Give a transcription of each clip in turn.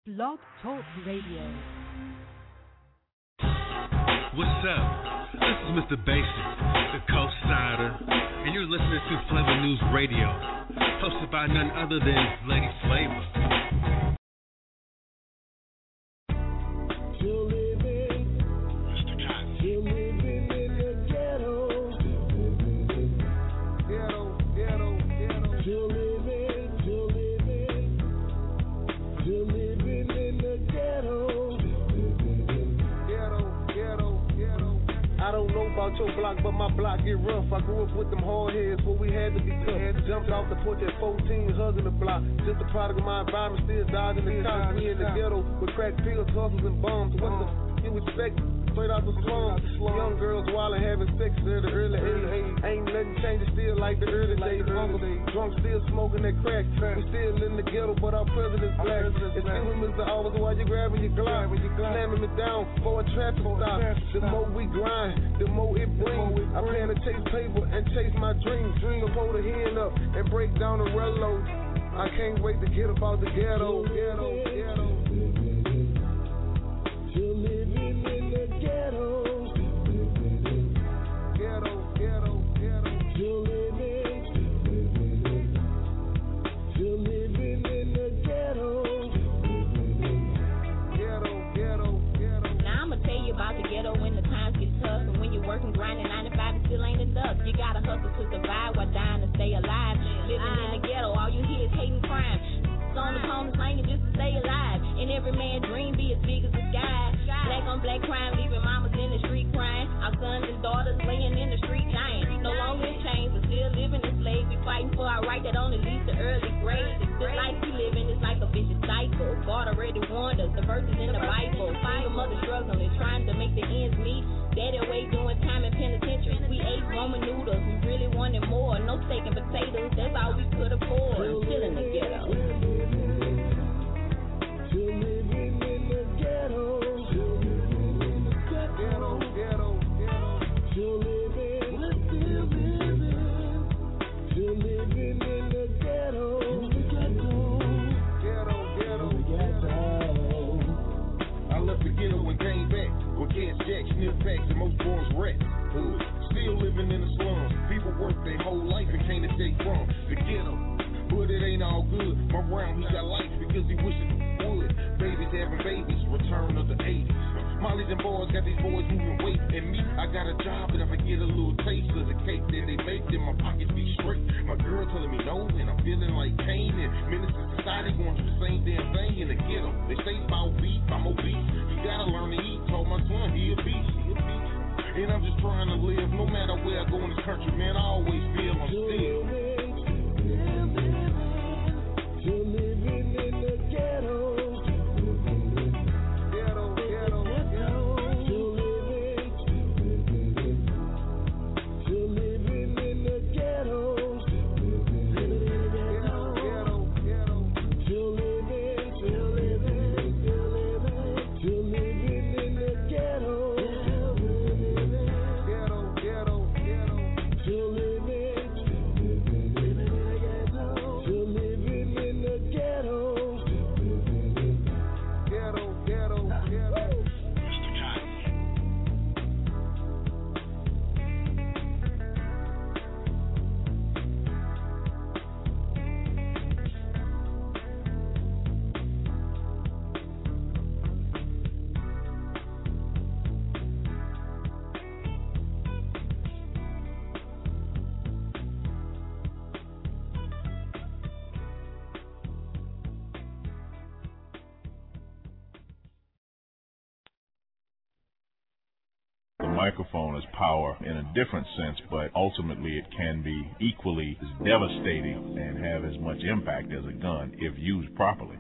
Blog Talk Radio. What's up? This is Mr. Basic, the co-sider, and you're listening to Flavor News Radio, hosted by none other than Lady Flavor. Your block, but my block get rough. I grew up with them hard heads, where we had to be tough. Jumped off the porch at 14, hugging the block. Just a product of my environment, still dodging the cops. We in the ghetto with crack pills, hustles, and bombs. What the you expect? Straight out the slums. Young girls wildin', having sex at the early age. Ain't nothing changing, still like the early days. Drunk, still smoking that crack. We still in the ghetto, but our president's black. It's still Mr. Officer while you grabbing your Glock. Slamming me down for a traffic stop. The more we grind, the more it brings. I plan to chase paper and chase my dreams. So hold a hand up and break down the railroad. I can't wait to get up out the ghetto. Still living in the ghetto. Still living in the ghetto. Now I'ma tell you about the ghetto when the times get tough, and when you're working, grinding 9 to 5, it still ain't enough. You gotta hustle to survive while dying to stay alive. Living in the ghetto, all you hear is hate and crime. On the corner slanging just to stay alive. And every man's dream be as big as the sky. Black on black crime, leaving mamas in the street crying. Our sons and daughters laying in the street dying. No longer in chains, but still living in slavery. Fighting for our right that only leads to early graves. The life we living is like a vicious cycle. God already warned us, the verses in the Bible. Single mother struggling, trying to make the ends meet. Daddy away doing time in penitentiary. We ate Roman noodles, we really wanted more. No steak and potatoes, that's all we could afford. Still in the ghetto. Still living in the ghetto. Still living in the ghetto. Still living in the ghetto. I left the ghetto and came back. When cats jack, sniff packs, and most boys wreck. Still living in the slums. People work their whole life and can't escape from the ghetto. But it ain't all good. My round, he got life because he wishes he would. Babies having babies, return of the 80s. Molly's and boys got these boys moving weight. And me, I got a job, and if I get a little taste of the cake that they make, then my pockets be straight. My girl telling me no, and I'm feeling like Cain. And menace to society going through the same damn thing in the ghetto. They say about beef, I'm obese. You gotta learn to eat. Told my son he a beast. And I'm just trying to live. No matter where I go in this country, man, I always feel I'm still living in the ghetto. Microphone is power in a different sense, but ultimately it can be equally as devastating and have as much impact as a gun if used properly.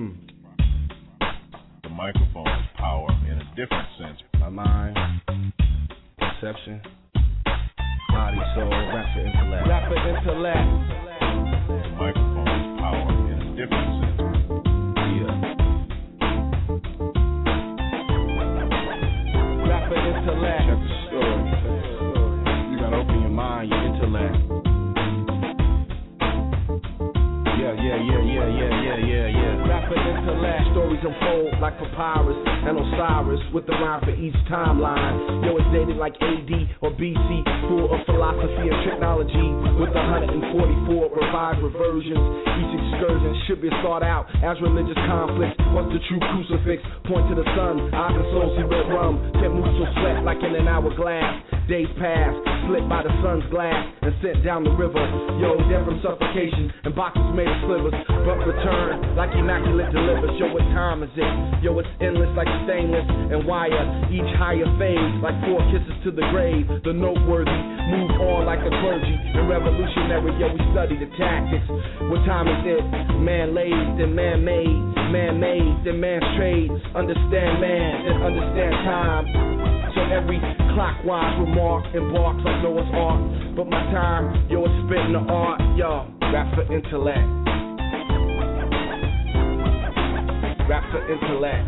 The microphone is power in a different sense. My mind, perception, body, soul, rap for intellect. The microphone is power in a different sense. Intellect. Check the story. You gotta open your mind, your intellect. Yeah. Rap and intellect. Stories of unfold like papyrus and Osiris with the rhyme for each timeline. Yo, it's dated like AD or BC, full of philosophy and technology with 144 revived reversions. Each excursion should be thought out as religious conflict. What's the true crucifix? Point to the sun, I can so see red rum, can move so sweat like in an hourglass. Days pass, slipped by the sun's glass and sent down the river. Yo, death from suffocation and boxes made of slivers, but return like immaculate delivers. Yo, what time is it? Yo, it's endless like stainless and wire. Each higher phase like 4 kisses to the grave. The noteworthy move on like the clergy and revolutionary. Yo, we study the tactics. What time is it? Man-laid, then man-made. Man-made, then man's trade. Understand man, then understand time. So every clockwise remark embarks like Noah's Ark. But my time, yo, it's spitting the art. Yo, rap for intellect. Rap for intellect.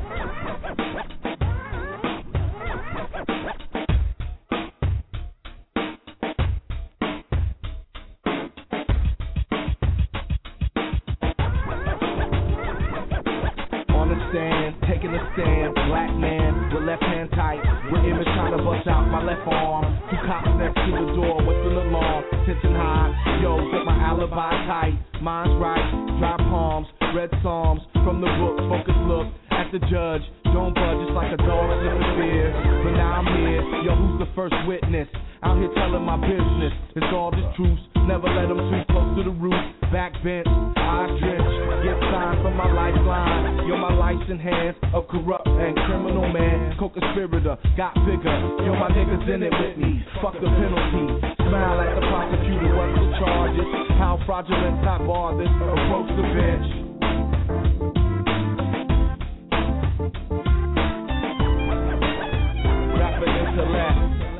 Taking a stand, black man with left hand tight, with image trying to bust out my left arm. 2 cops next to the door, whistle alarm, tension high. Yo, get my alibi tight, mine's right, dry palms, red psalms from the book, focus look at the judge. Don't budge, it's like a dog sniffing fear. But now I'm here, yo, who's the first witness? Out here telling my business, it's all the truth. Never let them too close to the roof. Backbench, eyes drenched, get signed from my lifeline. Yo, my life's in hands of corrupt and criminal man. Co-conspirator, got bigger. Yo, my niggas in it with me. Fuck the penalty. Smile at the prosecutor, what's the charges? How fraudulent top bar this? Approach the bench. Rapid intellect.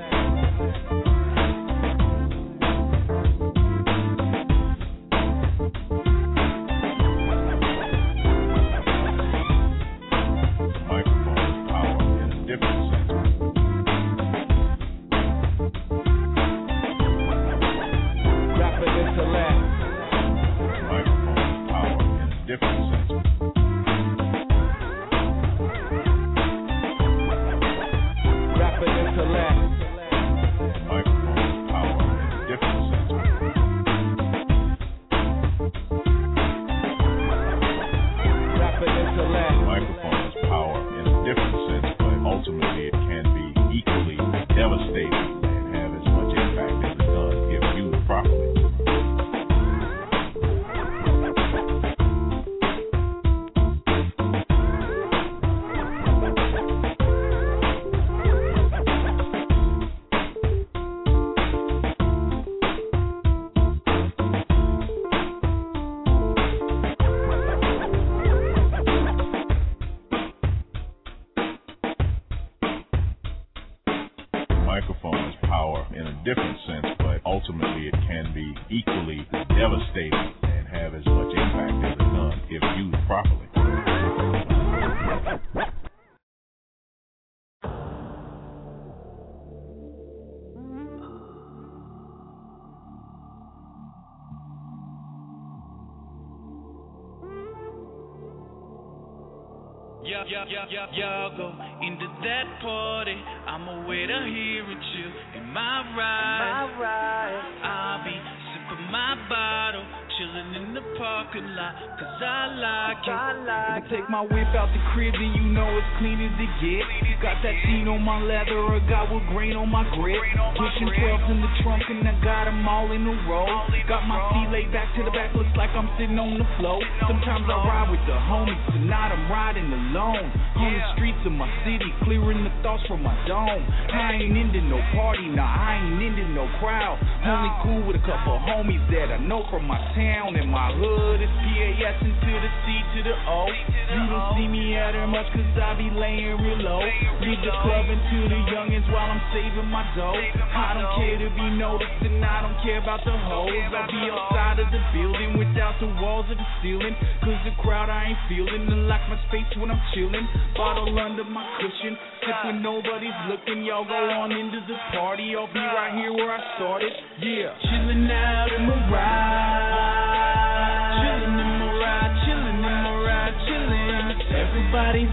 Y'all go into that party. I'ma wait out here with you in my ride. I'll be sipping my bottle, chilling in the parking lot, cause I like it. I take my whip out the crib and you know it's clean as it gets. Got that sheen on my leather, or got with grain on my grip. Pushing 12s in the trunk and I got them all in a row. Got my feet laid back to the back, looks like I'm sitting on the floor. Sometimes I ride with the homies, tonight I'm riding alone. On the streets of my city, clearing the thoughts from my dome. I ain't into no party, nah, I ain't into no crowd. Only cool with a couple homies that I know from my town. And my hood is PAS into the C to the O. You don't see me out there much cause I be laying real low. Leave the club into the youngins while I'm saving my dough. I don't care to be noticed and I don't care about the hoes. I'll be outside of the building without the walls of the ceiling, cause the crowd I ain't feeling. And lock my space when I'm chilling. Bottle under my cushion, sip when nobody's looking. Y'all go on into the party, I'll be right here where I started. Yeah, chilling out in my ride. Chilling in my ride, chilling in my ride, chilling. Every everybody's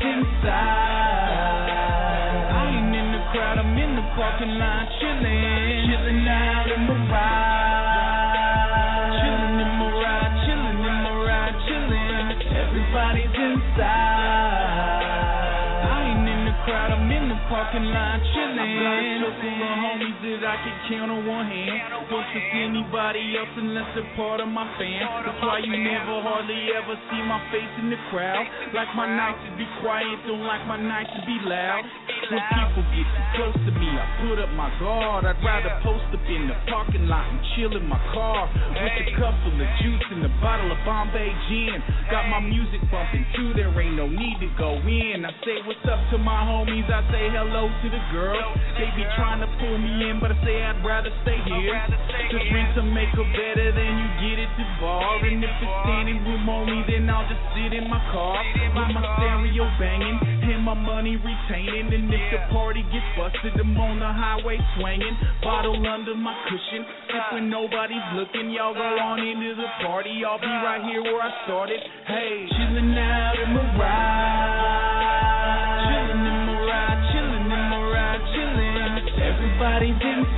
inside. I ain't in the crowd, I'm in the parking lot, chillin' out in my ride. Chillin' in my ride, chillin'. Everybody's inside. I ain't in the crowd, I'm in the parking lot, chillin'. I've got a circle of homies that I can count on one hand. Don't trust anybody else unless they're part of my fam. That's why you never hardly ever see my face in the crowd. Like my nights to be quiet, don't like my nights to be loud. When people get too close to me, I put up my guard. I'd rather post up in the parking lot and chill in my car with a cup full of juice and a bottle of Bombay gin. Got my music bumping too, there ain't no need to go in. I say what's up to my homies, I say hello to the girls. They be trying to pull me in, but I say I'd rather stay here. Just rinse some makeup better than you get at the bar. And if it's standing room only, then I'll just sit in my car with my stereo banging and my money retaining. And if the party gets busted, I'm on the highway swinging, bottle under my cushion. If when nobody's looking, y'all go on into the party. I'll be right here where I started. Hey, chillin' out in my ride. Chillin' in my ride, chillin' in my ride, chillin'. Everybody's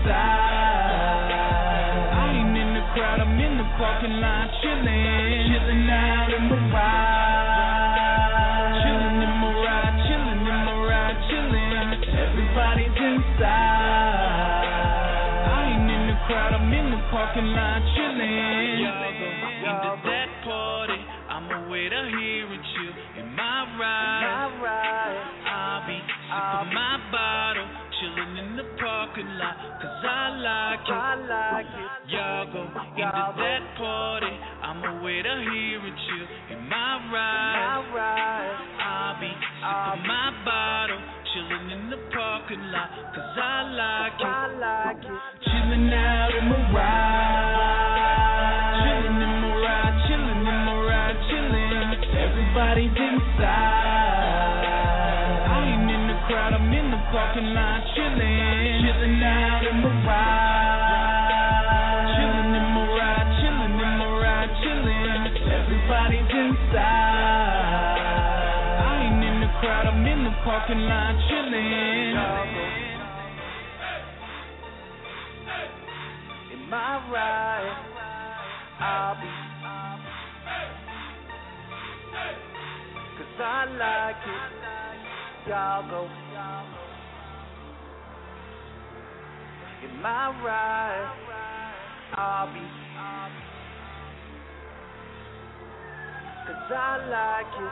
inside. I ain't in the crowd, I'm in the parking lot, chillin'. Chillin' out in my ride. Chillin' in my ride, chillin' in my ride, chillin'. Everybody's inside. I ain't in the crowd, I'm in the parking lot, chillin'. Y'all go into that party, I'ma wait a here and chill in my ride. I'll be sipping my bottle, chillin' in the parking lot, cause I like it. Y'all go into that party, I'ma wait a here and chill in my ride. I'll be sipping my bottle, chillin' in the parking lot, cause I like it. Chillin' out in my ride. Chillin' in my ride, chillin' in my ride, chillin'. Everybody's inside. I ain't in the crowd, I'm in the parking lot, chillin'. Chillin' out in my ride. Chillin' in my ride, chillin' in my ride, chillin'. Everybody's inside. I ain't in the crowd, I'm in the parking lot, chillin'. In my ride, I'll be, cause I like it. Y'all go. In my ride, I'll be, cause I like it.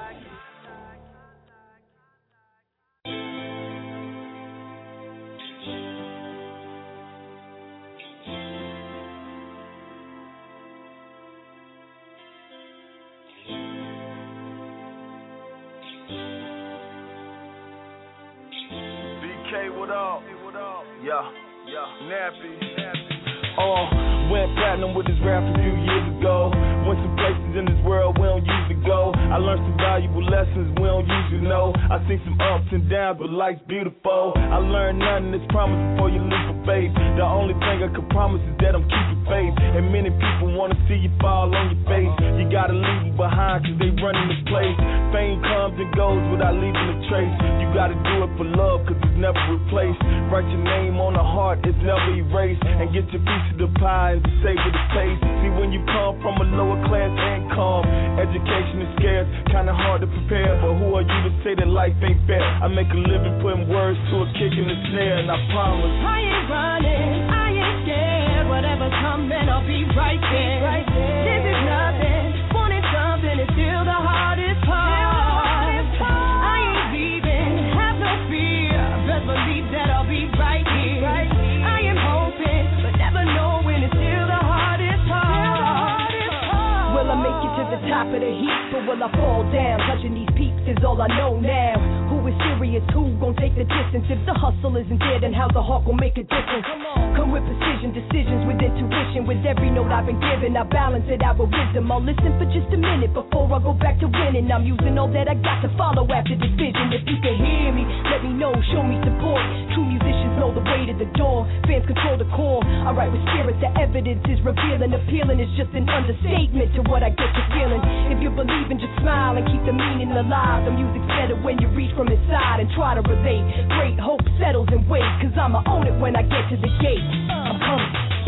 BK, what up? Yeah. Nappy. Went platinum with this rap a few years ago. Went some places in this world we don't usually go. I learned some valuable lessons we don't usually know. I seen some ups and downs, but life's beautiful. I learned nothing is promised before you leave for faith. The only thing I can promise is that I'm keeping faith. And many people wanna see you fall on your face. You gotta leave them behind cause they running this place. Fame comes and goes without leaving a trace. You gotta do it for love cause it's never replaced. Write your name on the heart, it's never erased. And get your piece of the pie and savor the taste. See, when you come from a lower class income, education is scarce, kinda hard to prepare. But who are you to say that life ain't fair? I make a living putting words to a kick in the snare, and I promise I ain't running, I ain't scared. Whatever's coming, I'll be right there. This is nothing, wanting something is still the hardest part. I ain't leaving, have no fear. Best believe that I'll be right here. I am hoping, but never knowing it's still the hardest part. Will I make it to the top of the heap, or will I fall down? Touching these peaks is all I know now. Who is it's serious, who gon' take the distance? If the hustle isn't there, then how the hawk gon' make a difference? Come with precision, decisions with intuition. With every note I've been given, I balance it out with wisdom. I'll listen for just a minute before I go back to winning. I'm using all that I got to follow after this vision. If you can hear me, let me know, show me support. True musicians know the way to the door. Fans control the core. I write with spirit, the evidence is revealing. Appealing is just an understatement to what I get you feeling. If you believe in, just smile and keep the meaning alive. The music's better when you reach from inside and try to relate. Great hope settles and waits, cause I'ma own it when I get to the gate. I'm coming.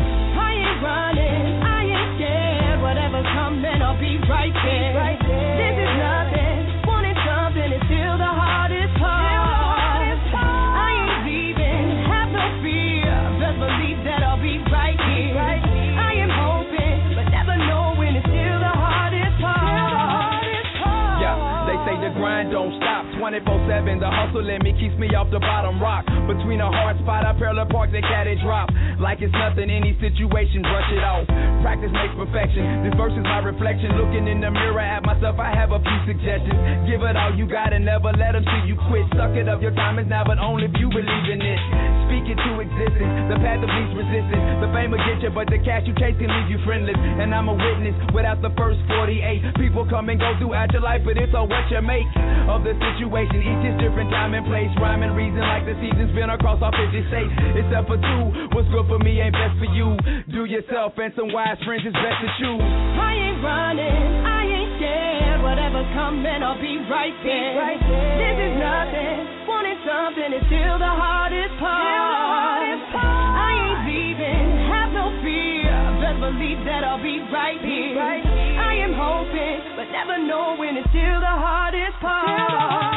I ain't running, I ain't scared. Whatever's coming, I'll be right there. This is nothing, wanting something is still the hardest part. I ain't leaving, have no fear. Just believe that I'll be right here. I am hoping, but never knowing it's still the hardest part. Yeah, they say the grind don't stop. 24/7, the hustle in me keeps me off the bottom rock. Between a hard spot, I parallel park the cat and drop. Like it's nothing, any situation, brush it off. Practice makes perfection. This verse is my reflection. Looking in the mirror at myself, I have a few suggestions. Give it all you got and never let them see you quit. Suck it up, your time is now, but only if you believe in it. Speak it to existence, the path of least resistance. The fame will get you, but the cash you chase can leave you friendless. And I'm a witness without the first 48. People come and go throughout your life, but it's all what you make of the situation. Each is different, time and place, rhyme and reason like the seasons been across all 50 states. Except for two, what's good for me ain't best for you. Do yourself and some wise friends is best to choose. I ain't running, I ain't scared. Whatever's coming, I'll be right there. This is nothing, wanting something is still the hardest part. I ain't leaving, have no fear. Just believe that I'll be right here. I am hoping, but never knowing it's still the hardest part.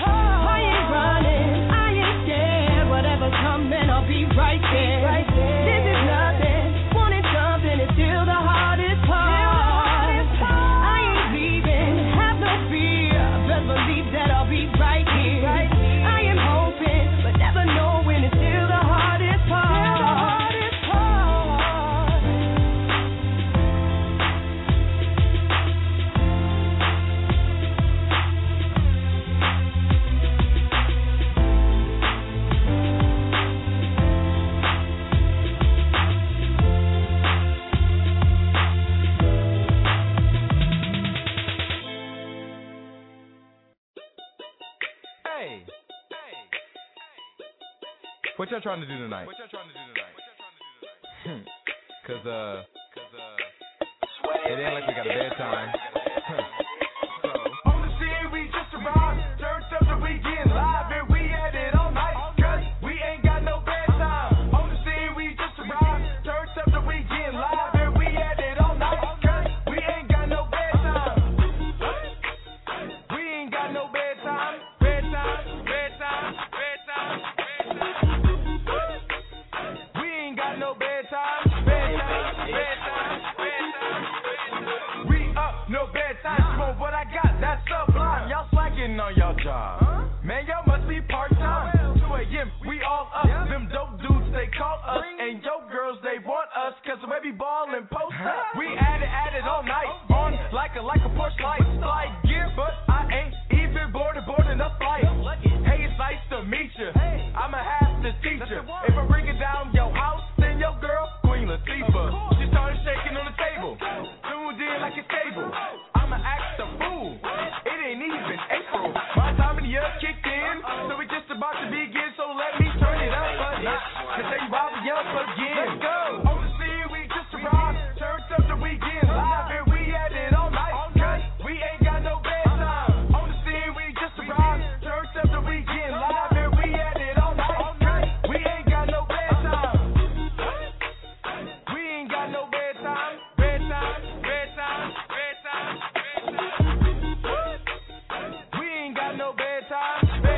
I ain't running, I ain't scared. Whatever's coming, I'll be right there. This is nothing, wanting something is still the hardest part. I ain't leaving, have no fear. Just believe that I'll be right here. I am hoping, but never knowing it's still the hardest part. What y'all trying to do tonight? Cause it ain't like we got a bedtime. On the scene we just arrived, turned up the weekend live and we at it all night. Cause we ain't got no bedtime. On the scene we just arrived, turned up the weekend live and we at it all night. Cause we ain't got no bedtime. We ain't got no bedtime. Bedtime. We ain't got no bedtime. We up, no bedtime. Smoke what I got, that's sublime. Y'all slacking on y'all job. Man, y'all must be part-time. 2 a.m., we all up. Them dope dudes, they call us. And yo girls, they want us. Cause the way we ball and post up. We at it all night. On like a Porsche light. Slide gear, but I ain't even boarding the flight. Hey, it's nice to meet you. I'ma have to teach you. If I bring it down your house, then your girl, Queen Latifah. She started shaking on the table. Tuned in like it's stable. I'ma act the fool. It ain't even April. My time of the year kicked in. So we just about to begin. So let me turn it up a notch. To tell you why we up again. Let's go. On the scene, we just arrived. Turned up the weekend live and we at it all night. Cause we ain't got no bedtime. On the scene, we just arrived. Turned up the weekend live and we at it all night. Cause we ain't got no bedtime. We ain't got no bedtime. We ain't got no bedtime.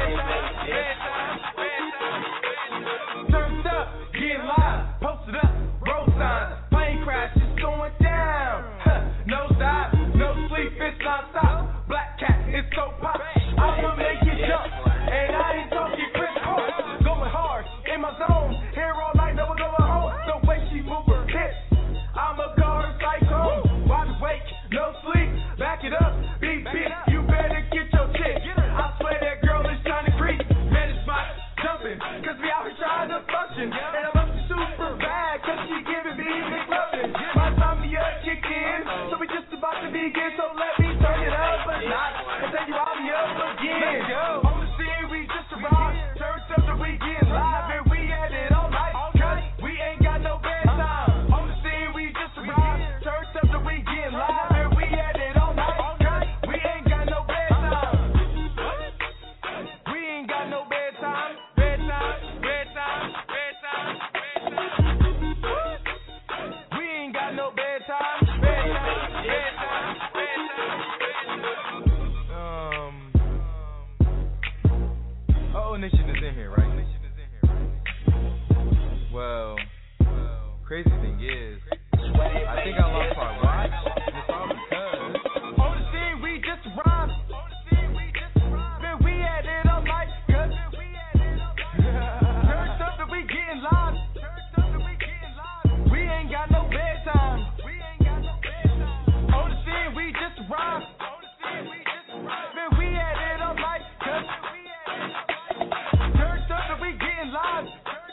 Turned up, get live, posted up, road signs, plane crash is going down. No stop, no sleep, it's non-stop. Black cat, it's so pop. I'ma make it jump, and I ain't talking Chris Paul. Going hard in my zone, here all night, never going home. The way she move her hips, I'm a guard psycho. Wide awake, no sleep, back it up, beat, you better get your chick. I swear that girl know Nation is in here, right? Well, crazy thing is, I think I lost my watch, and it's all because on the scene we just rhyme. Man, we had it all night, cuz turned up that we getting live. We ain't got no bedtime. On the scene we just rhyme. Man, we had it all night, cuz turned up that we getting live.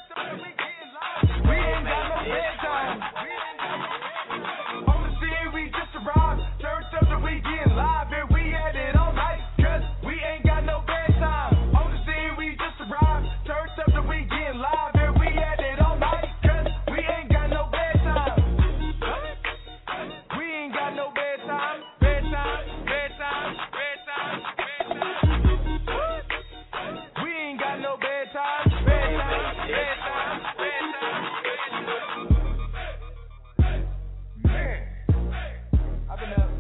We ain't got no bedtime. On the scene we just arrived. Turned up that we getting live. And we had it all night, cuz we ain't got no bedtime. On the scene we just arrived. Turned up that we getting live. And we had it all night, cuz we ain't got no bedtime. We ain't got no bedtime. Bedtime, bedtime, bedtime, bedtime. We ain't got no bedtime. Bedtime, bedtime, bedtime, bedtime. Man, I've been up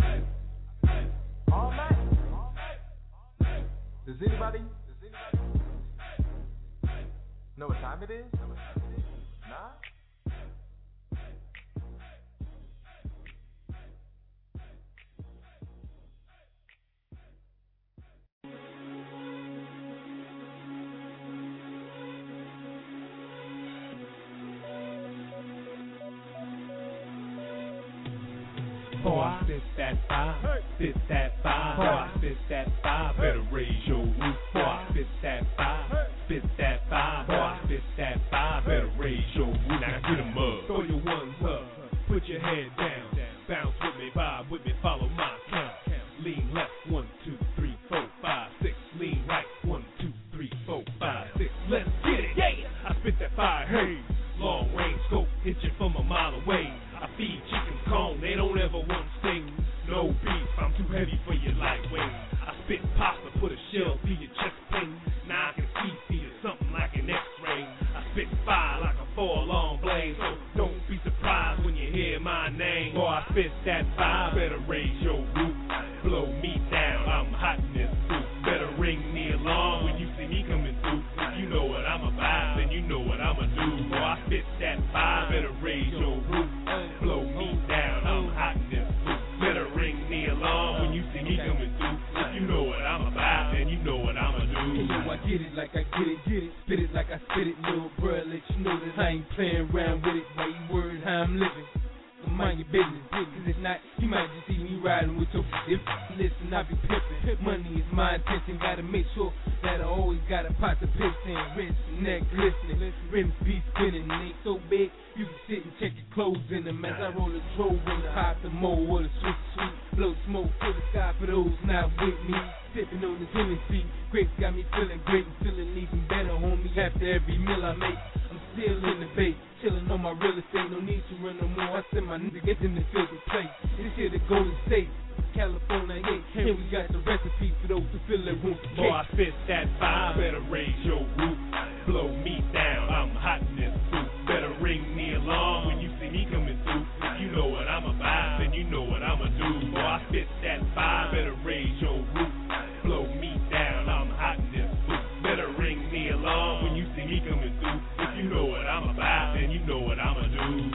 all night. Does anybody know what time it is? Nah? Boy, I spit that fire, spit that fire. Boy, I spit that fire, better raise your roof. Boy, I spit that fire, spit that fire. Boy, I spit that fire, better raise your roof. Now get 'em up, throw your ones up, put your head down, bounce with me, vibe with me, follow my count. Lean left, 1, 2, 3, 4, 5, 6. Lean right, 1, 2, 3, 4, 5, 6. Let's get it, yeah! I spit that fire, hey. Long range scope, hit you from a mile away. I feed chickens corn, they don't ever want sting. No beef, I'm too heavy for your lightweight. I spit pasta, put a shell through your chest pain. Now I can see you something like an X-ray. I spit fire like a 4-alarm blade, so don't be surprised when you hear my name. Boy, I spit that fire, better raise your roof. Blow me down, I'm hot in this suit. Better ring the alarm when you see me coming through. If you know what I'm about, then you know what I'ma do. Boy, I spit that fire, better raise your roof. Blow me down, I'm hot in this suit. Better ring the alarm when you see me coming through. If you know what I'm about, then you know what I'ma do. You know I get it like I get it. Spit it like I spit it, little bruh. Let you know that I ain't playing around with it. Why you worried how I'm living? So mind your business, cause if not, you might just see me riding with your if listen, I be pimping. Money is my intention, gotta make sure that I always got a pot to piss in. Wrist and neck glistening, rims be spinning. They ain't so big, you can sit and check your clothes in them. As I roll a drove in the hot, the mo or the sweet, blow smoke to the sky for those not with me. Sipping on this Hennessy, grapes got me feeling great and feeling even better, homie. After every meal I make, I'm still in the bay, chilling on my real estate. No need to run no more. I send my niggas get them to feel the place. This here the Golden State, California, yeah. Here we got the recipe for those who feel it won't. Boy, I spit that fire, better raise your roof. Blow me down, I'm hot in this suit. Better ring the alarm when you see me coming through. If you know what I'm about, then you know what I'ma do. Boy, I spit that fire, better raise your roof. Blow me down, I'm hot in this suit. Better ring the alarm when you see me coming through. If you know what I'm about, then you know what I'ma do.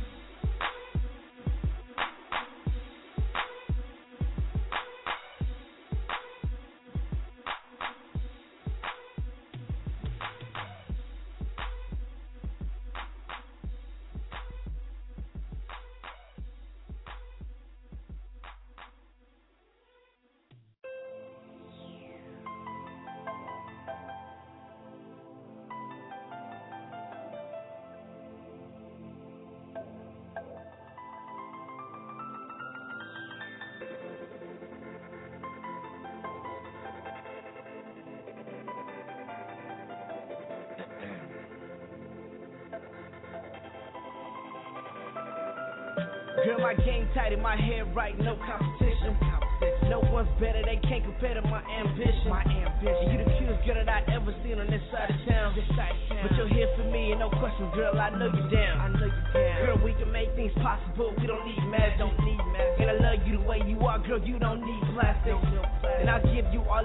Girl, my game tight and my head right, no competition. No one's better, they can't compare to my ambition. You the cutest girl that I ever seen on this side of town. But you're here for me and no questions, girl, I know you down. Girl, we can make things possible, we don't need magic. And I love you the way you are, girl, you don't need plastic. And I'll give you all I got,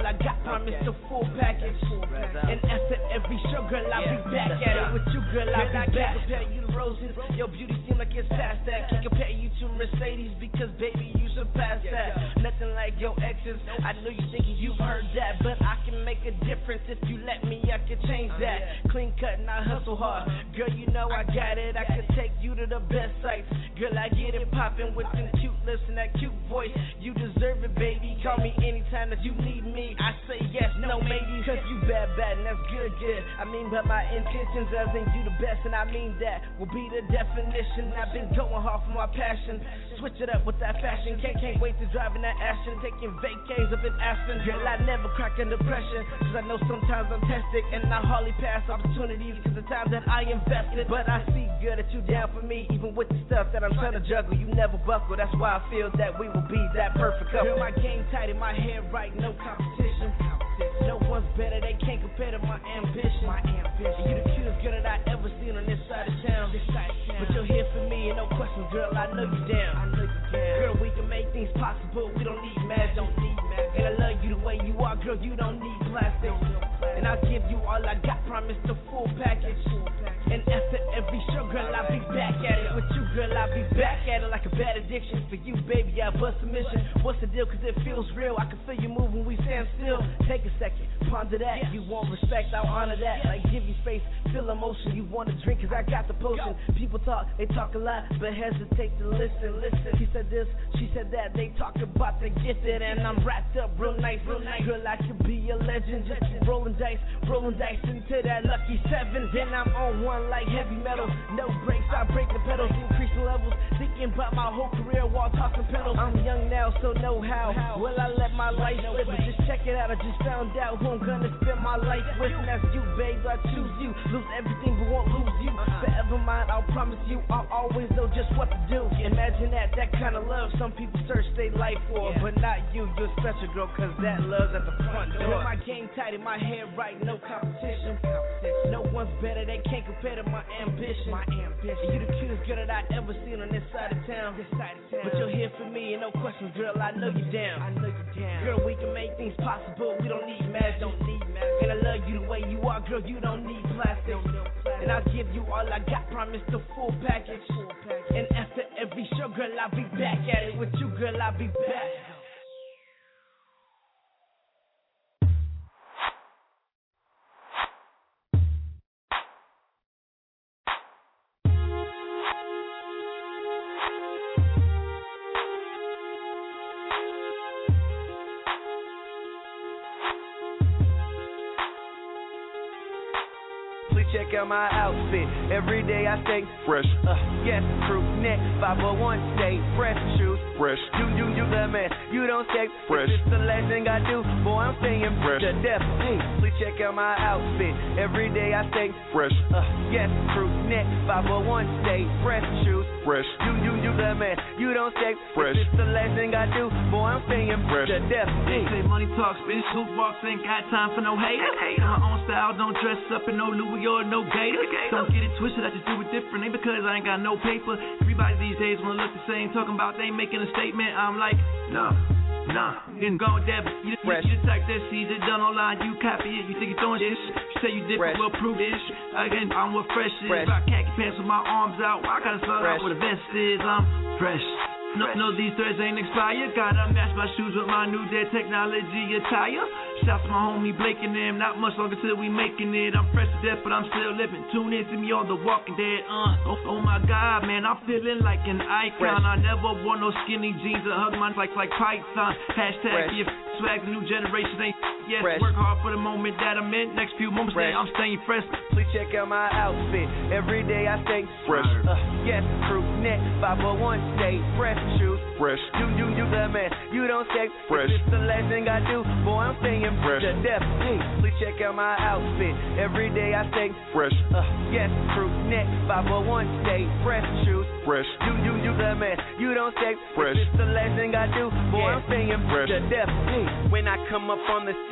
promise the full package. And after every show, girl, I'll be back at it with you, girl. I'll be back. Compare you to roses. Your beauty seem like it's past that. Can't compare you to Mercedes because, baby, you surpassed that. Nothing like your exes. I know you thinking you've heard that, but I can make a difference if you let me. I can change that. Clean cut and I hustle hard. Girl, you know I got it. I can take you to the best sites. Girl, I get it poppin' with them cute lips and that cute voice. You deserve it, baby. Call me anytime that you need me. I say yes, no, maybe. Cause you bad, and that's good, good. I mean, but my intentions as in you the best, and I mean that will be the definition. I've been going hard for my passion. Switch it up with that fashion. Can't wait to drive in that Aston. Taking vacays up in Aspen. Girl, I never crack under pressure. Cause I know sometimes I'm tested. And I hardly pass opportunities cause the time that I invested. But I see, girl, that you down for me. Even with the stuff that I'm trying to juggle. You never buckle. That's why I feel that we will be that perfect couple. Girl, my game tight and my head right. No competition. No one's better. They can't compare to my ambition. You the cutest girl that I ever seen on this side of town. But you're here for me and no question, girl. I know you down. Girl, we can make things possible. We don't need magic. And I love you the way you are, girl. You don't need plastic. And I'll give you all I got. Promise the full package. And after every show, girl, I'll be back at it. With you, girl, I'll be back at it like a bad addiction. For you, baby, I bust a mission. What's the deal? Cause it feels real. I can feel you move when we stand still. Take a second, ponder that. You want respect, I'll honor that. Like give you space, feel emotion. You want to drink cause I got the potion. People talk, they talk a lot, but hesitate to listen. He said this, she said that. They talk about the gifted and I'm wrapped up real nice. Girl, I could be a legend. Just rolling dice into that lucky 7. Then I'm on one like heavy metal. No brakes, I break the pedals, increasing levels. Thinking about my whole career while talking pedals. I'm young now, so know how. Will I let my life slip? But just check it out, I just found out who I'm gonna spend my life with. And that's you, babe, I choose you. Lose everything but won't lose you. Forever mine, I'll promise you. I'll always know just what to do. Imagine that kind of love some people search their life for. But not you, you're special, girl, cause that love's at the front door. My game tight and my head right, no competition. No one's better, they can't compare to my ambition. You the cutest girl that I ever seen on this side of town. But you're here for me and no question, girl, I know you down. Girl, we can make things possible, we don't need magic. And I love you the way you are, girl, you don't need plastic. And I'll give you all I got, promise the full package. And after every show, girl, I'll be back at it. With you, girl, I'll be back. Check out my outfit. Every day I stay fresh. Yes, crew neck 501 stay fresh. Shoes fresh. You the man. You don't stay fresh. It's the last thing I do. Boy, I'm staying fresh to death. Hey, please check out my outfit. Every day I stay fresh. Yes, crew neck 501 stay fresh. Shoes fresh. You the man. You don't stay fresh. It's the last thing I do. Boy, I'm staying fresh to death. They say money talks, bitch. Hoop walks ain't got time for no haters. My own style, don't dress up in no Louis or no gator. Don't get it twisted, I just do it different. Ain't because I ain't got no paper. Everybody these days wanna look the same, talking about they making a statement. I'm like, nah. Didn't go with that, but you the type that sees it done online, you copy it. You think you're throwing this? You say you different, well prove this. Again, I'm what fresh is. Got khaki pants with my arms out. I gotta start out with a vest is. I'm fresh. No, these threads ain't expired. Gotta match my shoes with my new dead technology attire. Shouts to my homie Blake and them. Not much longer till we making it. I'm fresh to death, but I'm still living. Tune in to me on The Walking Dead. Oh my God, man, I'm feeling like an icon. Fresh. I never wore no skinny jeans or hug mine like Python. Hashtag your swag, the new generation ain't yes. Fresh. Work hard for the moment that I'm in. Next few moments later, I'm staying fresh. Please check out my outfit. Every day I stay fresh. Yes, crew neck 501 stay fresh. Shoes fresh. You the man. You don't stay fresh. It's the last thing I do. Boy, I'm staying fresh to death. Hey, please check out my outfit. Every day I stay fresh. Yes, crew neck 501 stay fresh. Shoes fresh. You the man. You don't stay fresh. It's the last thing I do. Boy, I'm staying fresh to death. Hey, when I come up on the scene,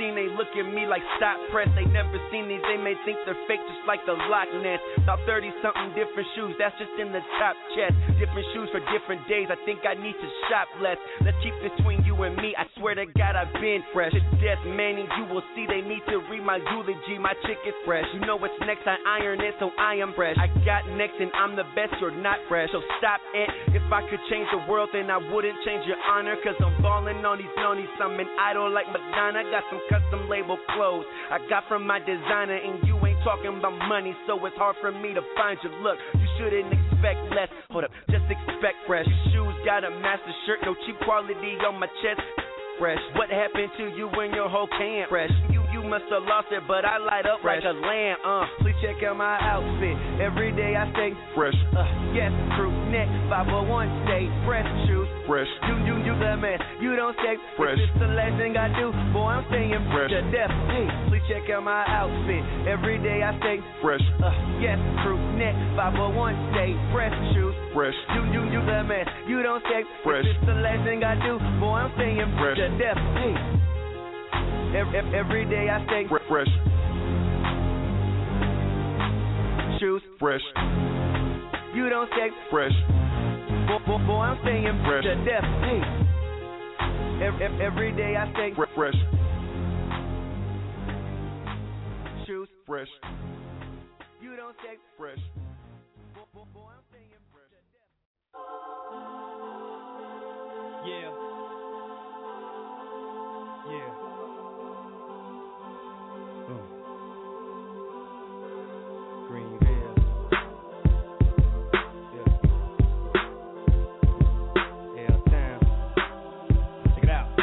machine, they look at me like stop press. They never seen these, they may think they're fake just like the Loch Ness. About 30-something different shoes, that's just in the top chest. Different shoes for different days, I think I need to shop less. Let's keep this between you and me, I swear to God I've been fresh to death, man, and you will see they need to read my eulogy. My chick is fresh, you know what's next, I iron it, so I am fresh. I got next and I'm the best, you're not fresh, so stop it. If I could change the world, then I wouldn't change your honor, cause I'm ballin' on these nonies. I'm an idol like Madonna, got some custom label clothes I got from my designer, and you ain't talking about money, so it's hard for me to find your look. You shouldn't expect less, hold up, just expect fresh. Shoes got a master shirt, no cheap quality on my chest. Fresh. What happened to you and your whole camp? Fresh. You must have lost it, but I light up fresh like a lamp. Please check out my outfit. Every day I stay fresh. Yes, crew neck 501 stay fresh. Shoes fresh. You the mess. You don't stay fresh. It's the last thing I do. Boy, I'm staying fresh to death. Hey, please check out my outfit. Every day I stay fresh. Yes, crew neck 501 stay fresh. Shoes fresh. You the mess. You don't stay fresh. It's the last thing I do. Boy, I'm staying fresh to death. Hey, every day I stay fresh. Shoes fresh. You don't stay fresh. Boy, I'm staying fresh to death. Hey, every day I stay fresh. Shoes fresh. You don't stay fresh. Boy, I'm staying fresh to death. Yeah. Yeah. Greenville. Yeah. L-Town. Check it out.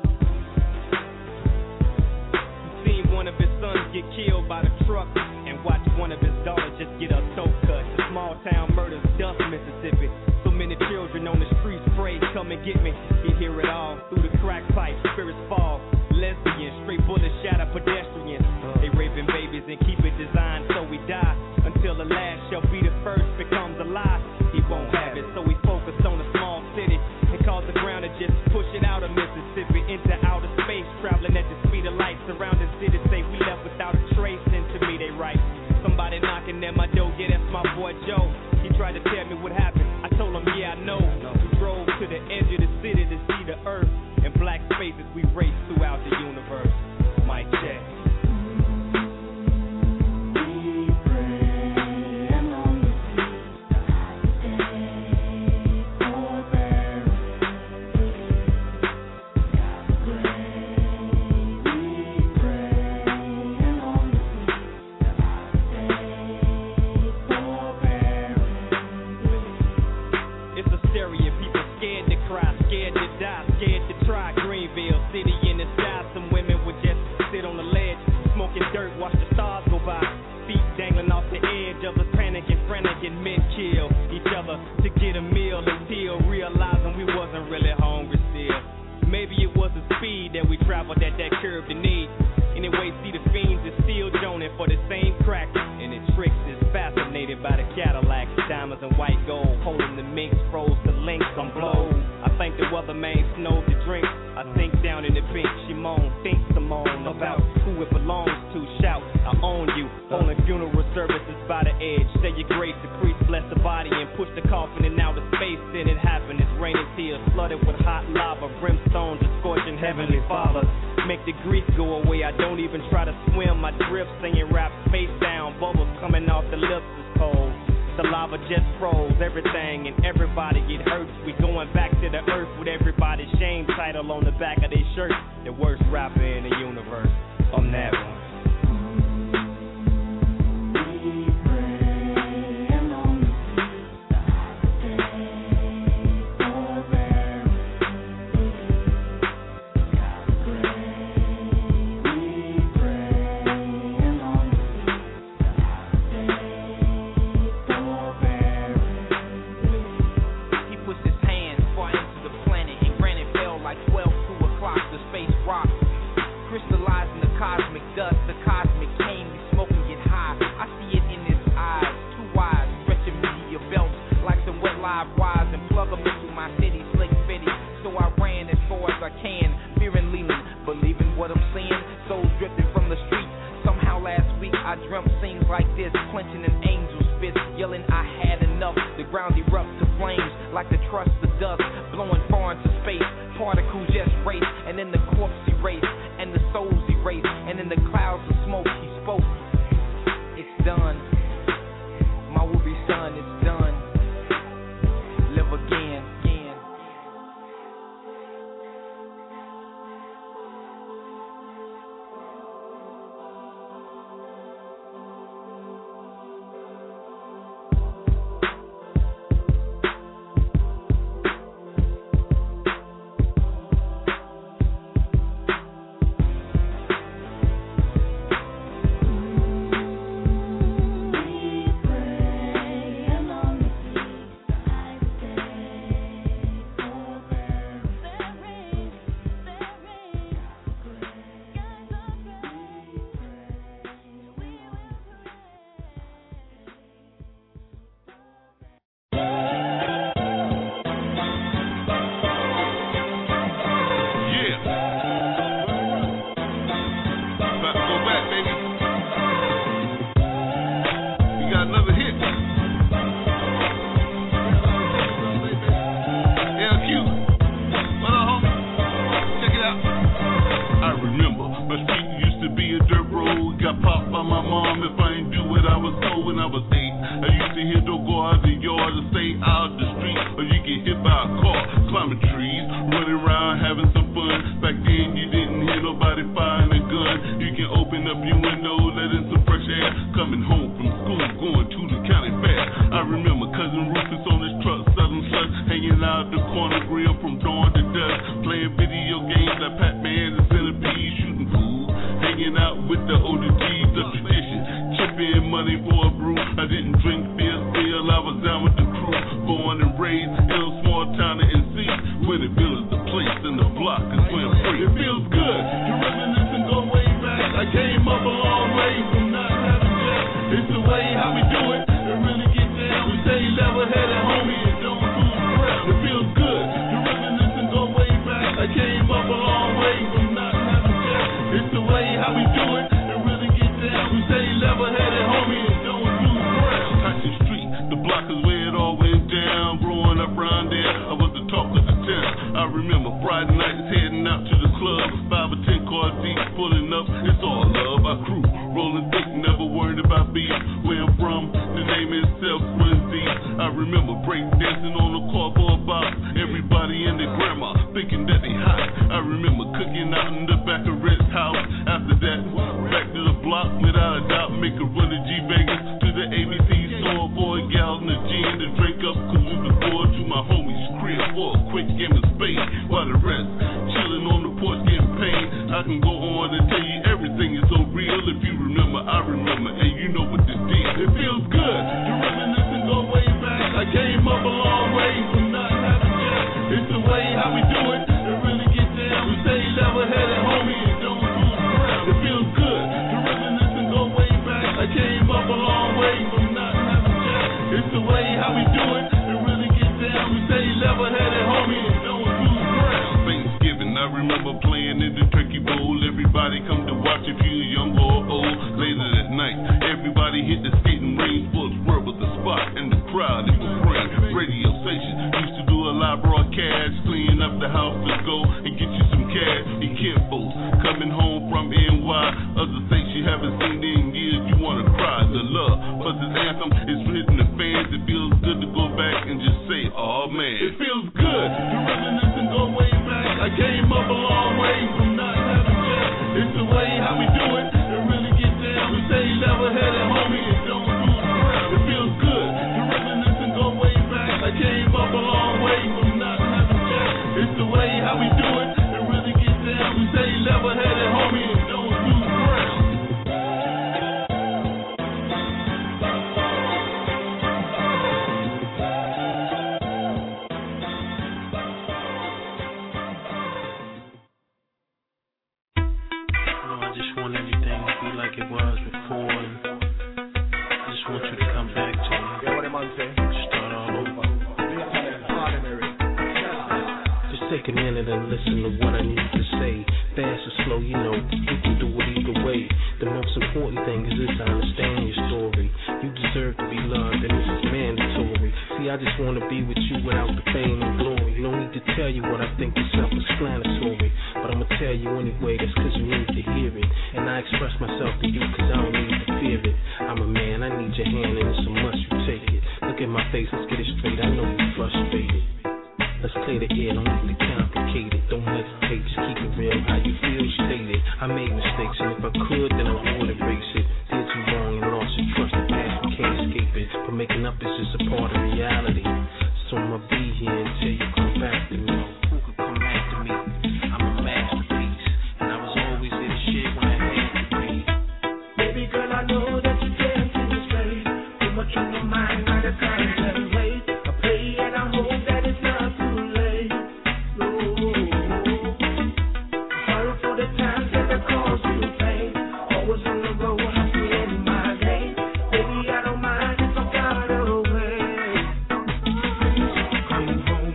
You seen one of his sons get killed by the truck and watch one of his daughters just get her throat cut. The small town murders, Dust, Mississippi. So many children on the streets pray, come and get me. You hear it all through the crack pipe, spirits fall. Lesbians, straight bullet shatter pedestrians. They raping babies and keep it designed so we die. Until the last shall be the first becomes a lie. He won't have it, so we focus on a small city and cause the ground to just push it out of Mississippi into outer space, traveling at the speed of light. Surrounding cities say we left without a trace, and to me they right. Somebody knocking at my door, yeah, that's my boy Joe. He tried to tell me what happened. I told him, yeah, I know. We drove to the edge of the city to see the earth. In black spaces we race throughout the universe. Mic check. Watch the stars go by, feet dangling off the edge of us, panicking, frantic, and men kill each other to get a meal until realizing we wasn't really hungry still. Maybe it was the speed that we traveled at that curve to need. Anyway, see the fiends is still joning for the same crack, and the tricks is fascinated by the Cadillacs, diamonds and white gold, holding the minks, froze the links on blow. I think the weatherman snowed the drink. I think down in the bench, she moan, think Simone about who it belongs to. Shout, I own you. Holding funeral services by the edge. Say your grace, the priest bless the body and push the coffin in outer space. Then it happened. It's raining tears, flooded with hot lava, brimstone, just scorching heavenly Father. Make the grief go away. I don't even try to swim. I drift, singing rap face down. Bubbles coming off the lips is cold. The lava just froze, everything and everybody get hurt. We going back to the earth with everybody's shame title on the back of their shirt. The worst rapper in the universe. I'm that one. Crystallizing the I dreamt scenes like this, clenching an angel's fist, yelling I had enough. The ground erupts to flames like the trust of dust, blowing far into space. Particles just race, and then the corpse erase, and the souls erase, and in the clouds of smoke he spoke. It's done, my will-be son, it's done. Live again. Listen to what I need to say. Fast or slow, you know, we can do it either way. The notes important thing is this: I understand your story. You deserve to be loved, and this is mandatory. See, I just wanna be with you without the fame and glory. No need to tell you what I think is self-explanatory, but I'ma tell you anyway. That's 'cause you need to hear it, and I express myself to you 'cause I don't need to fear it. I'm a man, I need your hand, and it's a must you take it. Look at my face, let's get it straight. I know you're frustrated. Let's clear the air, don't need to complicate it. Don't hesitate, just keep it real. How you feel, state it. I made mistakes, and if I could, then I would erase it. Did you wrong and lost your trust, the past, we can't escape it. But making up is just a part of reality. So I'ma be here until you come back to me. Who could come after me? I'm a masterpiece, and I was always in the shit when I had to be. Baby girl, I know that you can't see me straight. Too much on your mind, gotta contemplate. I pray and I hope that it's not too late. No. Sorry for the times that I caused you pain. Always on the road, hustling my day. Baby, I don't mind if I got away. Come home.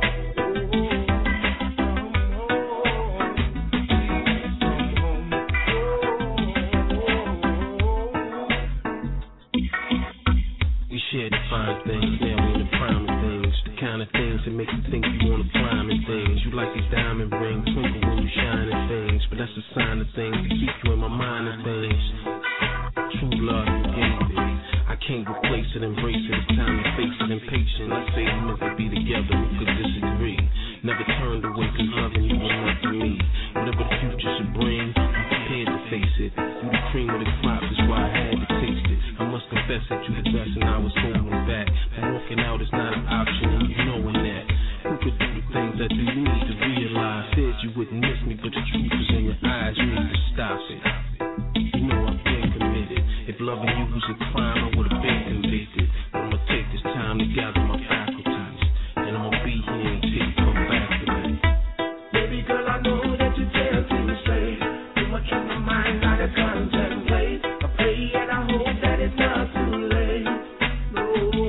We share the fine things, now we in the prime of things. The kind of things that make you think you wanna climb in things. You like these diamond rings, twinkle when you shine in things. But that's a sign of things to keep you in my mind of things. True love, you gave it. I can't replace it, embrace it. It's time to face it, impatient. I say we meant to be together, who could disagree? Never turned away, 'cause loving you was meant for me. Whatever the future should bring, I'm prepared to face it. You the cream of the crop, that's why I had to taste it. I must confess that you the best and I was holding back. But walking out is not an option, and you knowing that. Who could do the things I do? You need to realize. Said you wouldn't miss me, but the truth is in your eyes. You need to stop it. You know I've been committed. If loving you was a crime, I would've been convicted. But I'ma take this time to gather my faculties, and I'ma be here until you come back to me. Baby girl, I know that you can't see me straight. Too much on my mind, gotta contemplate. I pray and I hope that it's not too late. No.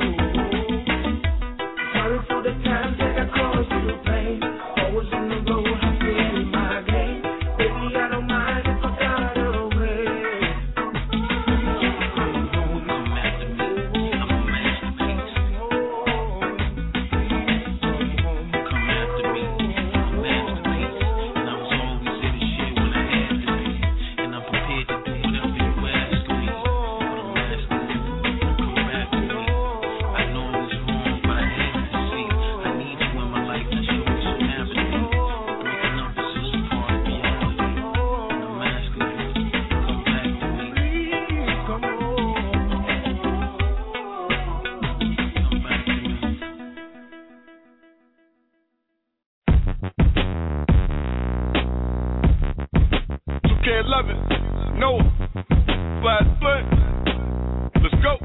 Sorry for the times that I caused you pain. Always on the road, hustling my game. Baby, I don't mind if I got away. No. Flash Flint. Let's go.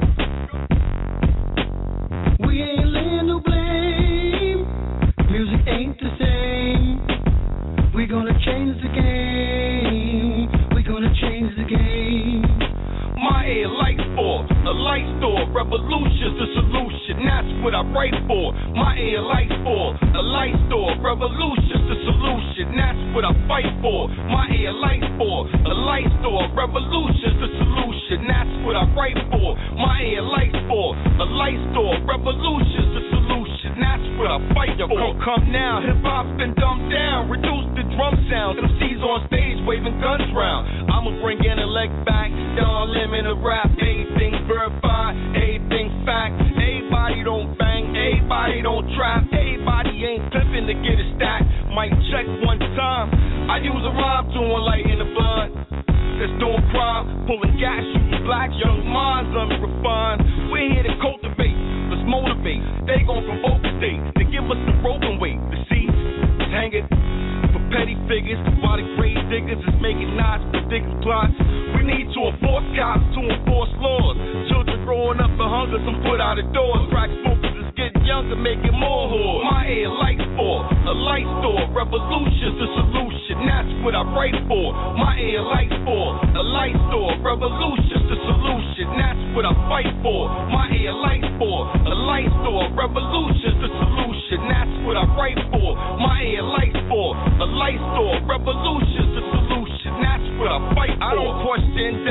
We ain't laying no blame. Music ain't the same. We gonna change the game. We gonna change the game. My air light for a light store. Revolution's the solution. That's what I write for. My air light for a light store. Revolution's the solution. That's what I fight for. My air light for a light store. Revolution's the solution. That's what I write for. My air light for a light store. Revolution's the solution. That's what I fight for. Come now, hip hop's been dumbed down. Reduce the drum sound. MCs on stage waving guns round. I'ma bring intellect back. Don't limit a rap. Everything verified. Everything fact. Everybody don't bang. Everybody don't trap. Everybody ain't pimping to get a stack. Might check one time. I use a rhyme to enlighten the blood. That's doing crime. Pulling gas, shooting blacks. Young minds unrefined. We're here to cultivate. Let's motivate. They gon' provoke the state. To give us the rope and weight. The seats, hang it. For petty figures, while the grave diggers is making knots, predicting plots. We need to enforce cops to enforce laws. Children growing up in hunger, some put out of doors. Crack smokers is getting younger, making more whores. My air light for a light store. Revolution's the solution. That's what I write for. My air light for a light store. Revolution's the solution. That's what I fight for. My air light for a light store. Revolution's the solution. That's what I write for. My air light for a light store. Revolution's the solution. That's what I fight for. I don't question definition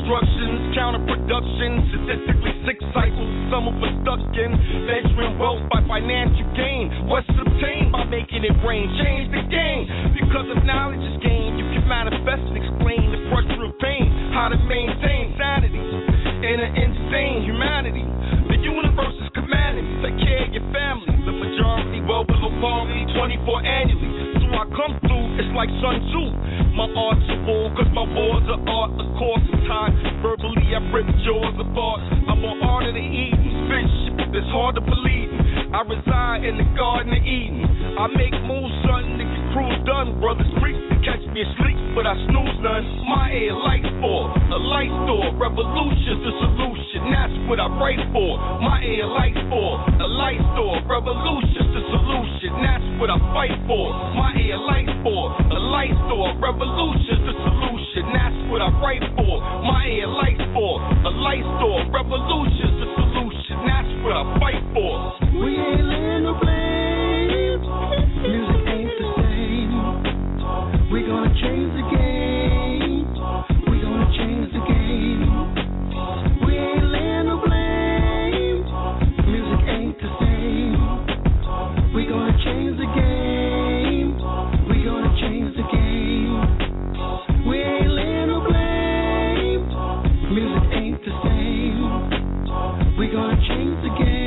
instructions, counterproduction, statistically 6 cycles, some of us stuck in venturing wealth by financial gain. What's obtained by making it rain? Change the game. Because of knowledge is gained, you can manifest and explain the pressure of pain. How to maintain sanity in an insane humanity. The universe is commanding me, take care of your family. The majority well below poverty, 24 annually. So I come through, it's like Sun Tzu. My art's a war, cause my wars are art. The course of time, verbally I rip yours apart. I'm on Art of the Eden, spaceship, it's hard to believe. I reside in the Garden of Eden. I make moves, son, to get cruise done. Brothers creep to catch me asleep, but I snooze none. My air light for a light store, revolution's the solution. That's what I pray for. My air light for a light store, revolution's the solution. That's what I fight for. My air light for a light store, revolution's the solution. That's what I pray for. My air light for a light store, revolution's the solution. That's what I fight for. We ain't laying no blame. Music ain't the same. We gonna change the game. We gonna change the game. We ain't laying no blame. Music ain't the same. We gonna change the game. We gonna change the game. We ain't laying no blame. Music ain't the same. We gonna change the game.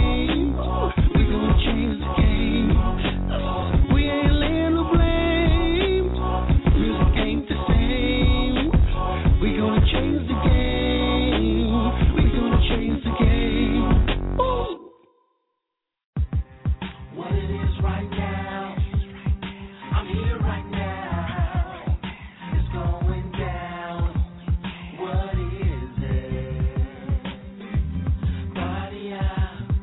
Change the game. We ain't laying no blame. Music ain't the same. We gonna change the game. We gonna change the game. Ooh. What it is right now. I'm here right now. It's going down. What is it? Body out.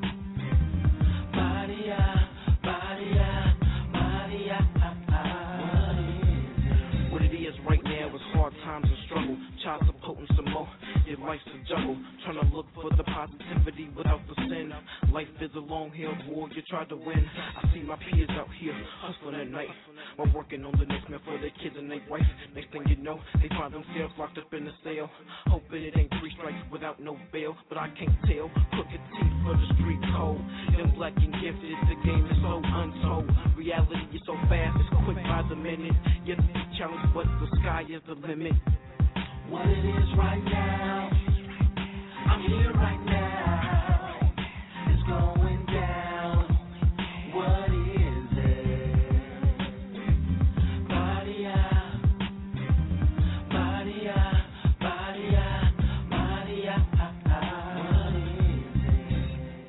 Times of struggle, child supporting some more. Your life's a jungle, trying to look for the positivity without the sin. Life is a long-held war, you try to win. I see my peers out here hustling at night, while working on the next man for their kids and their wife. Next thing you know, they find themselves locked up in the cell, hoping it ain't 3 strikes without no bail. But I can't tell, crooked teeth for the street code. Them black and gifted, the game is so untold. Reality is so fast, it's quick by the minute. Yes, it's a challenge, but the sky is the limit. What it is right now, I'm here right now. It's going down. What is it? Body out, body out, body out, body out. What is it?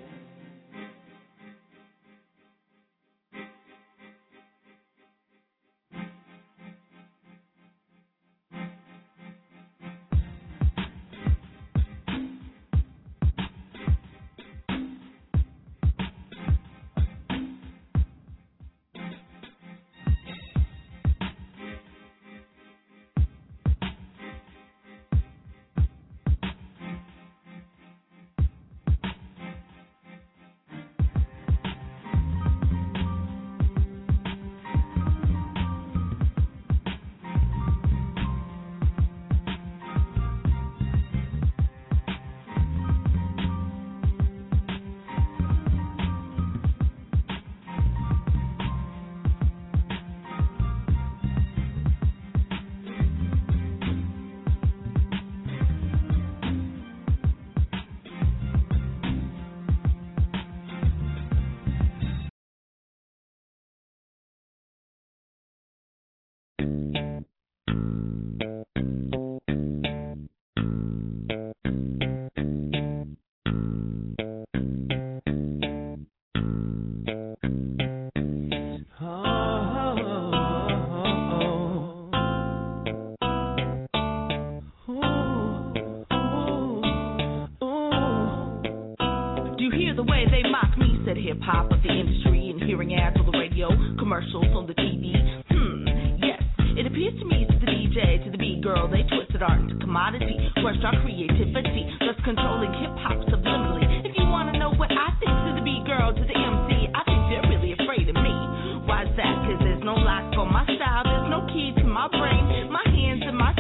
hip-hop of the industry and hearing ads on the radio, commercials on the TV. Yes, it appears to me to the DJ, to the beat girl, they twisted art into commodity, rushed our creativity, thus controlling hip-hop subliminally. If you want to know what I think to the beat girl, to the MC, I think they're really afraid of me. Why is that? Because there's no lock on my style, there's no key to my brain. My hands and my feet aren't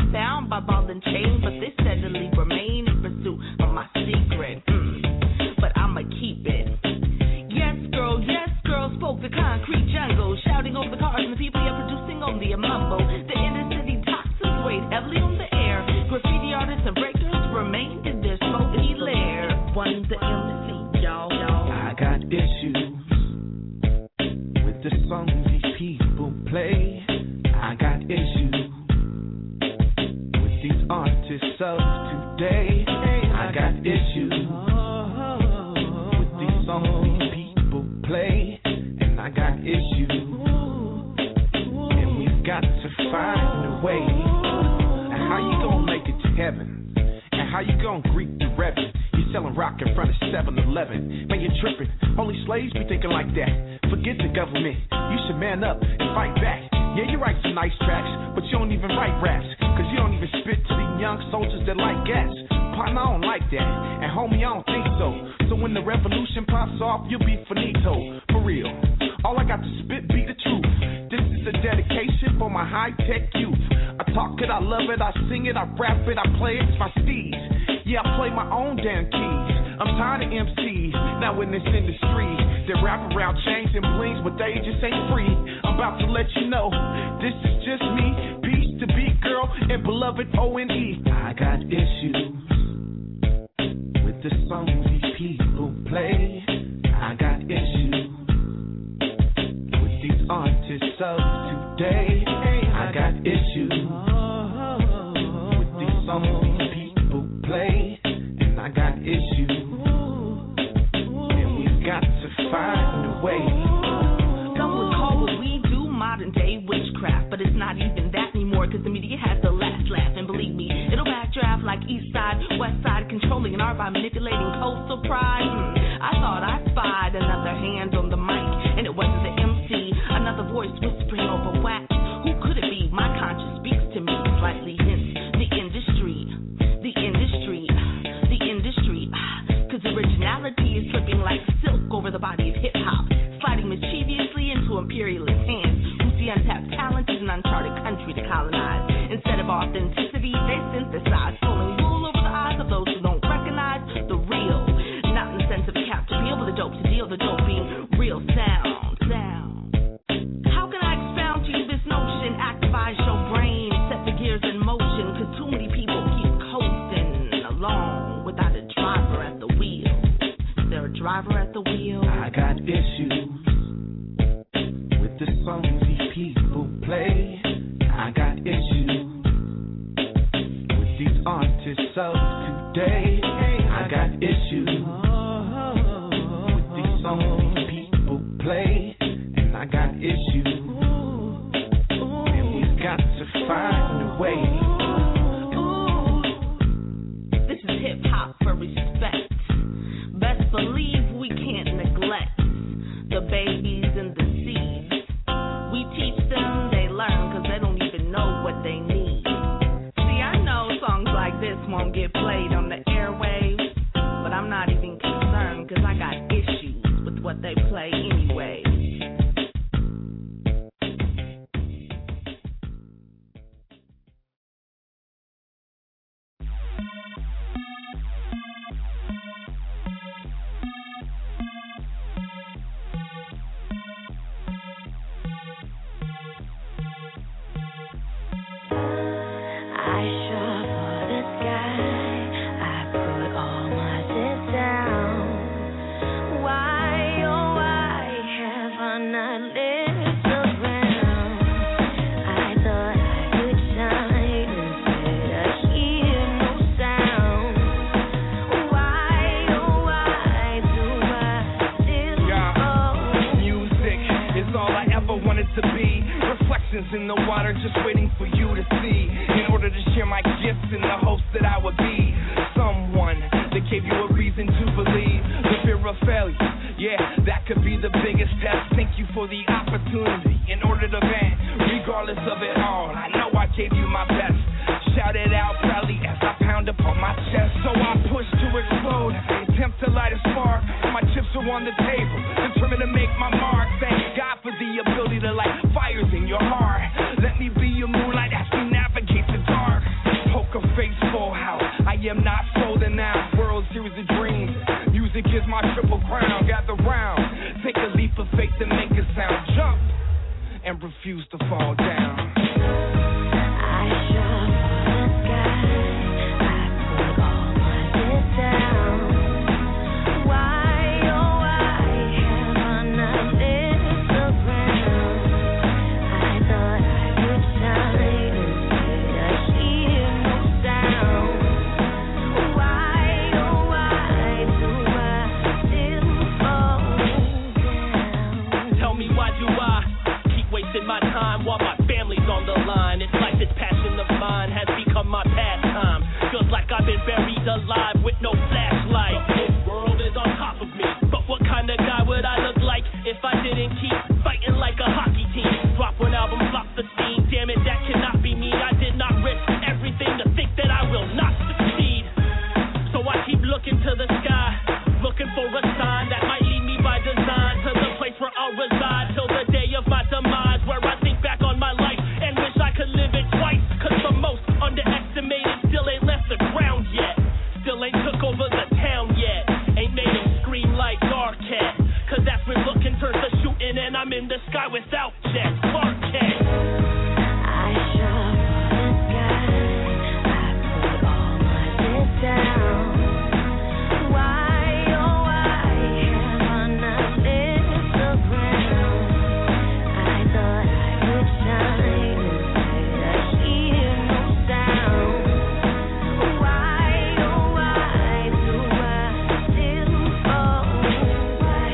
I'm bound by ball and chain, but they steadily remain in pursuit of my secret. But I'ma keep it. Yes, girl, spoke the concrete jungle, shouting over the cars and the people you're producing only a mumble. The inner city toxins weighed heavily on the air. Graffiti artists and breakers remained in their smoky lair. One the MC, y'all. I got issues with the songs these people play. I got issues with these artists of today. I got issues with these songs these people play. And I got issues, and we've got to find a way. And how you gonna make it to heaven? And how you gonna greet the reverend? You selling rock in front of 7-Eleven. Man, you're tripping. Only slaves be thinking like that. Forget the government. You should man up and fight back. Yeah, you write some nice tracks, but you don't even write raps. Cause you don't even spit to these young soldiers that like gas. Partner, I don't like that. And homie, I don't think so. So when the revolution pops off, you'll be finito. For real. All I got to spit be the truth. This is a dedication for my high-tech youth. I talk it, I love it, I sing it, I rap it, I play it, it's my steez. Yeah, I play my own damn keys. I'm tired of MCs, now in this industry. They rap around chains and blings, but they just ain't free. I'm about to let you know, this is just me. Peace to be girl and beloved O-N-E. I got issues with the songs these people play. I got issues with these artists of today. I got issues with these songs these people play. And I got issues, and we've got to find a way. Some would call what we do modern day witchcraft, but it's not even that anymore, cause the media has the last laugh. And believe me, it'll backdraft like east side, west side, controlling an art by manipulating coastal pride. I thought I spied another hand on the mic, and it wasn't the MC, another voice whispering over wax. Who could it be? My conscience speaks to me, slightly hints the industry, cause originality is slipping like silk over the body of hip-hop, sliding mischievously into imperialist hands who see untapped talent as an uncharted country to colonize. Instead of authenticity, they synthesize, pulling wool over the eyes of those who don't recognize the real. Not in the sense of a cap to peel, but the dope to deal, the dope being real sound. How can I expound to you this notion? Activize your brain, set the gears in motion, cause too many people keep coasting along without a driver at the wheel. Is there a driver at the wheel? I got issues with the songs these people play. I got issues with these artists of today. I got issues with these songs these people play. And I got issues, and we've got to find a way. This is hip-hop for respect. Best believe we can't neglect the babies and the seeds. We teach them, they learn, cause they don't even know what they need. See, I know songs like this won't get played on the airwaves, but I'm not even concerned, cause I got issues with what they play anyway. In the water, just waiting for you to see. In order to share my gifts in the hopes that I would be someone that gave you a reason to believe. The fear of failure, yeah, that could be the biggest test. Thank you for the opportunity in order to vent. Regardless of it all, I know I gave you my best. Shout it out proudly as I pound upon my chest. So I push to explode, attempt to light a spark. My chips are on the table, determined to make my mark. Thank God for the ability to light fires in your heart. Let me be your moonlight as we navigate the dark. am not frozen now. World Series of Dreams. Music is my triple crown. Gather round. Take a leap of faith and make a sound. Jump and refuse to fall down. I shot the sky. I put all my head down. Why, oh why have I not left the ground? I thought I could shine instead I hear no sound. Why, oh why do I still fall down? Tell me why do I keep wasting my time while my family's on the line? It's like this passion of mine has become my pastime. Feels like I've been buried alive with no flashlight. The whole world is on top of me, but what kind of guy would I look like if I didn't keep fighting like a hockey team? Drop one album, flop the scene. Damn it, that cannot be me. I did not risk everything to think that I will not succeed. So I keep looking to the sky, looking for a sign that might lead me by design to the place where I'll reside till the day of my demise, where I think back on my life and wish I could live it twice. Cause the most underestimated still ain't left the ground yet, still ain't took over the town yet, ain't made them scream like Darkhead. Cause that's when looking turns to shooting and I'm in the sky without jets. Clark Kent. I shot the sky. I put all my head down. Why, oh why have I not left the ground? I thought I could shine instead I hear no sound. Why, oh why do I still fall down? Why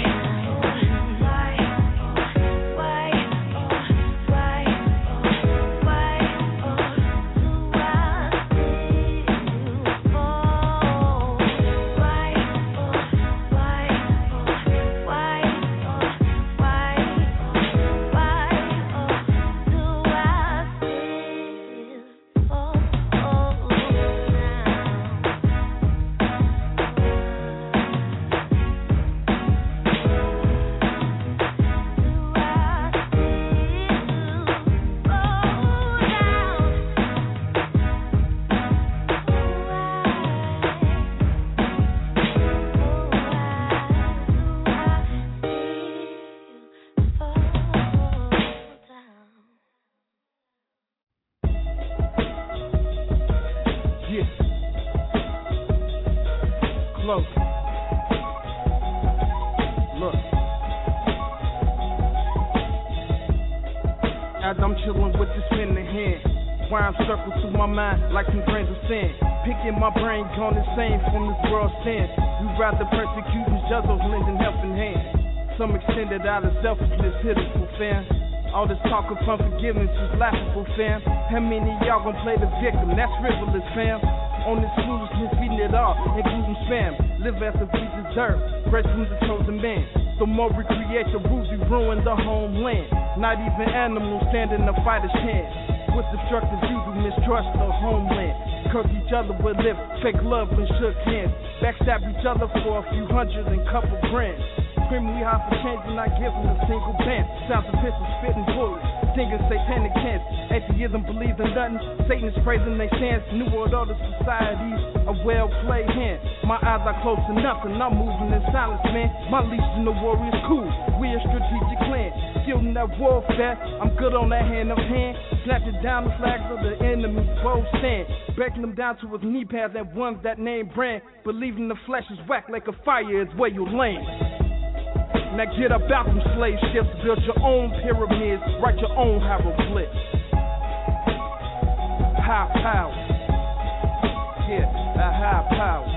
Close. Look. As I'm chilling with this pen in hand, rhyme circles through my mind like some grains of sand. Picking my brain gone insane from this world stand. We rather persecute and judge those lending helping hand. Some extended out of selfishness, pitiful fam. All this talk of unforgiveness is laughable, fam. How many of y'all gon' play the victim? That's frivolous, fam. On this foolishness, feeding it all, including spam. Live as if we deserve, grace from the chosen man. The more we create the rules, we ruin the homeland. Not even animals stand in the fighter's chance. With destructive views, we mistrust the homeland. Curse each other with lips, fake love and shook hands. Backstab each other for a few hundred and couple grand. Screaming we high for change and not giving a single dance. Sounds of pistols, spitting bullets, singing satanic chants. Atheism believes in nothing, Satan is praising their stance. New world order societies, a well-played hand. My eyes are close to nothing, I'm moving in silence, man. My legion of warriors cool, we a strategic clan. Skilled in that warfare, I'm good on that hand of hand. Snapping down the flags of the enemy's bow stand. Breaking them down to his knee pads and ones that name brand. Believing the flesh is whack like a fire is where you land. Now get up out them slave ships, build your own pyramids, write your own hieroglyphs. High power, yeah, a high power.